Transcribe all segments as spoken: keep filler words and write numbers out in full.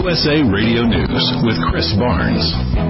U S A Radio News with Chris Barnes.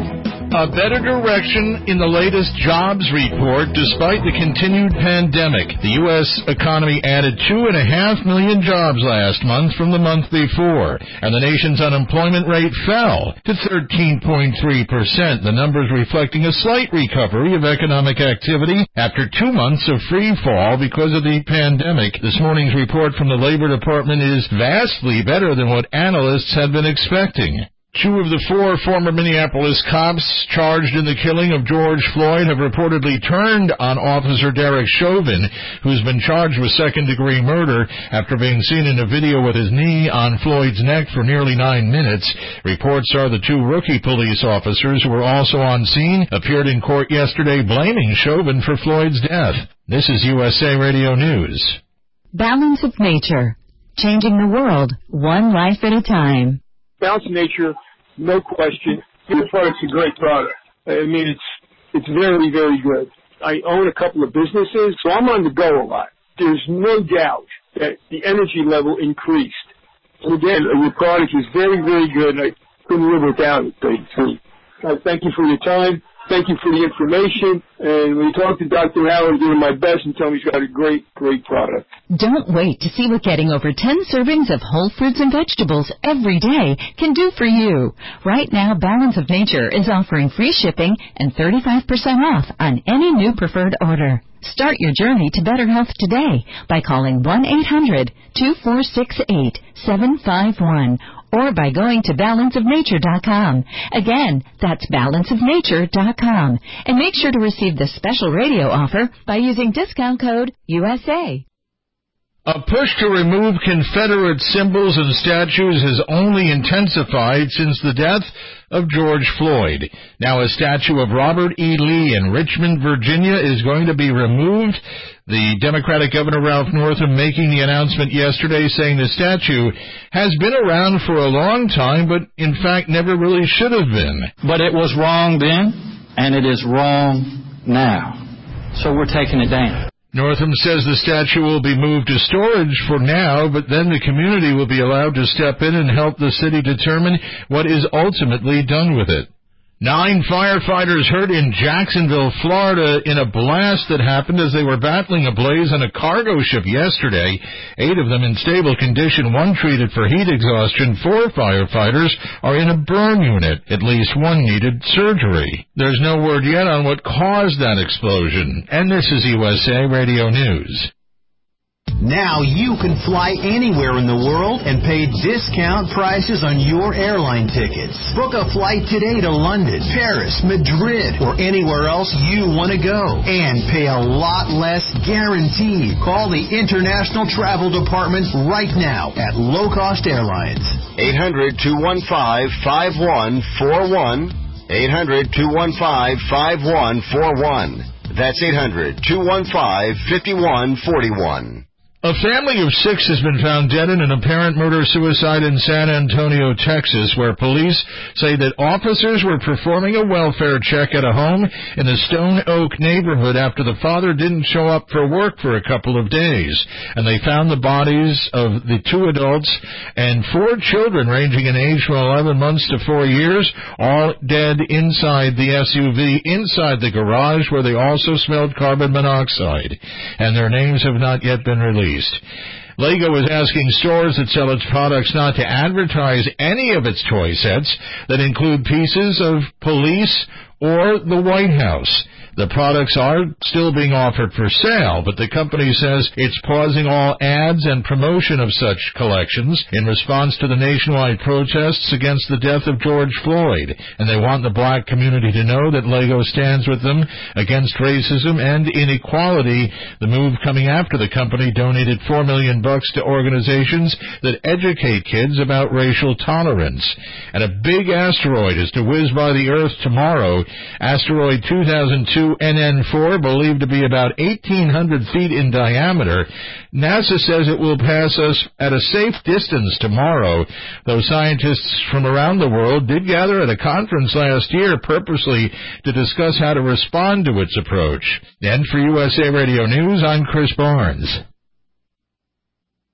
A better direction in the latest jobs report despite the continued pandemic. The U S economy added two and a half million jobs last month from the month before, and the nation's unemployment rate fell to thirteen point three percent, the numbers reflecting a slight recovery of economic activity after two months of free fall because of the pandemic. This morning's report from the Labor Department is vastly better than what analysts had been expecting. Two of the four former Minneapolis cops charged in the killing of George Floyd have reportedly turned on Officer Derek Chauvin, who's been charged with second-degree murder after being seen in a video with his knee on Floyd's neck for nearly nine minutes. Reports are the two rookie police officers who were also on scene appeared in court yesterday blaming Chauvin for Floyd's death. This is U S A Radio News. Balance of Nature, changing the world one life at a time. Balance of Nature, no question. Your product's a great product. I mean, it's it's very, very good. I own a couple of businesses, so I'm on the go a lot. There's no doubt that the energy level increased. And again, your product is very, very good, and I couldn't live without it. I thank you for your time. Thank you for the information. And when you talk to Doctor Howard, give him my best and tell him he's got a great, great product. Don't wait to see what getting over ten servings of whole fruits and vegetables every day can do for you. Right now, Balance of Nature is offering free shipping and thirty-five percent off on any new preferred order. Start your journey to better health today by calling one eight hundred two four six eight seven five one or by going to balance of nature dot com. Again, that's balance of nature dot com. And make sure to receive the special radio offer by using discount code U S A. A push to remove Confederate symbols and statues has only intensified since the death of George Floyd. Now a statue of Robert E. Lee in Richmond, Virginia is going to be removed. The Democratic Governor Ralph Northam making the announcement yesterday saying the statue has been around for a long time, but in fact never really should have been. But it was wrong then, and it is wrong now. So we're taking it down. Northam says the statue will be moved to storage for now, but then the community will be allowed to step in and help the city determine what is ultimately done with it. Nine firefighters hurt in Jacksonville, Florida, in a blast that happened as they were battling a blaze on a cargo ship yesterday. Eight of them in stable condition, one treated for heat exhaustion. Four firefighters are in a burn unit. At least one needed surgery. There's no word yet on what caused that explosion. And this is U S A Radio News. Now you can fly anywhere in the world and pay discount prices on your airline tickets. Book a flight today to London, Paris, Madrid, or anywhere else you want to go. And pay a lot less guaranteed. Call the International Travel Department right now at Low Cost Airlines. eight hundred two one five five one four one. eight hundred two one five five one four one. That's eight hundred two one five five one four one. A family of six has been found dead in an apparent murder-suicide in San Antonio, Texas, where police say that officers were performing a welfare check at a home in the Stone Oak neighborhood after the father didn't show up for work for a couple of days. And they found the bodies of the two adults and four children ranging in age from eleven months to four years, all dead inside the S U V, inside the garage, where they also smelled carbon monoxide. And their names have not yet been released. Lego is asking stores that sell its products not to advertise any of its toy sets that include pieces of police or the White House. The products are still being offered for sale, but the company says it's pausing all ads and promotion of such collections in response to the nationwide protests against the death of George Floyd, and they want the black community to know that Lego stands with them against racism and inequality. The move coming after the company donated four million bucks to organizations that educate kids about racial tolerance. And a big asteroid is to whiz by the Earth tomorrow. Asteroid two thousand two N N four, believed to be about eighteen hundred feet in diameter. NASA says it will pass us at a safe distance tomorrow, though scientists from around the world did gather at a conference last year purposely to discuss how to respond to its approach. And for U S A Radio News, I'm Chris Barnes.